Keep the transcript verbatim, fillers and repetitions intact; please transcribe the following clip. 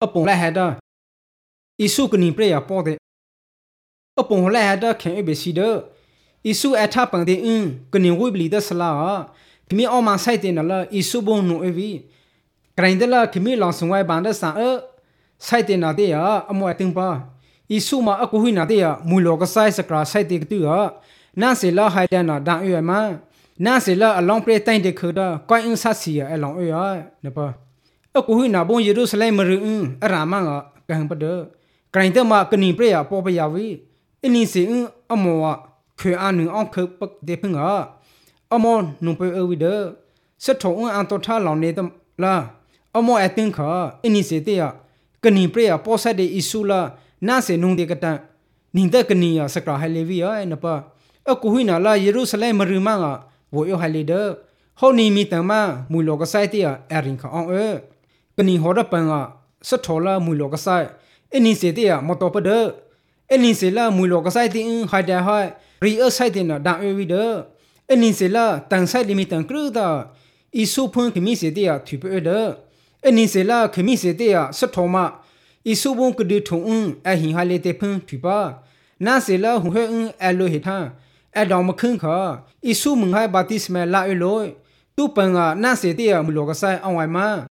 အပုံလိုက်ဟတာအီစုကနိပရပေါ်တဲ့အပုံလိုက်ဟတာခဲအဘစီဒအီစုအထပန်တဲ့အင်းကနိဝိပလီဒဆလာခမီအော်မဆိုင်တဲ့နလာအီစုဘုံနိုအဗီဂရိုင်းဒလာခမီလောင်စငွိုင်ဘန်ဒဆာအဆိုင်တဲ့နာတဲ့အမွေတင်ပါအီစုမအကူဟိနာတဲ့မူလောကဆိုင်စကရာဆိုင်တဲ့တူနာစီလာဟိုင်ဒနာဒါအွေမနာစီလာအလောင်းပရတိုင်တဲ့ခဒကွိုင်းအင်းဆတ်စီအလောင်းအွေနပါအကူဟိနာဘုံယေရုရှလင်မရင်းအရာမငါကံပဒဂရိုင်းတမကနိပရပေါ်ပယဝီအင်းစီအမောခွေအနုအောင်ခပတဲ့ဖငါအမောနုပေအဝိဒစထုံအန်တော်ထားလောင်နေတလာအမောအတင်ခအင်းစီတဲ့ကနိပရပေါ်ဆက်တဲ့အီဆူလာနာစေနုံတဲ့ကတနင်းတဲ့ကနိယစကရာဟလေဗီယနပါအကူဟိနာလာယေရုရှလင်မရမငါဝိုယဟလေဒဟောနီမီတမမူလောကဆိုင်တဲ့အရင်ခအောင်အဲကနိဟောရပန်ကစထောလာမူလောကဆိုင်အင်းစီတဲ့မတော်ပဒအင်းစီလာမူလောကဆိုင်တဲ့ဟိုင်ဒဟိုင်ရီအဆိုင်တဲ့ဒါအဝီဒအင်းစီလာတန်ဆိုင်လီမီတန်ကရဒါအီဆူဖွန်ခမီစီတဲ့သူပေဒအင်းစီလာခမီစီတဲ့စထောမအီဆူဘုံကဒထုံအဟင်ဟာလေတဲ့ဖန်သူပါနာစီလာဟူဟဲအလိုဟီထာအဒေါမခင်းခအီဆူမငိုင်ဘာတိစမဲလာအလိုတူပန်ကနာစီတဲ့မူလောကဆိုင်အောင်ဝိုင်မာ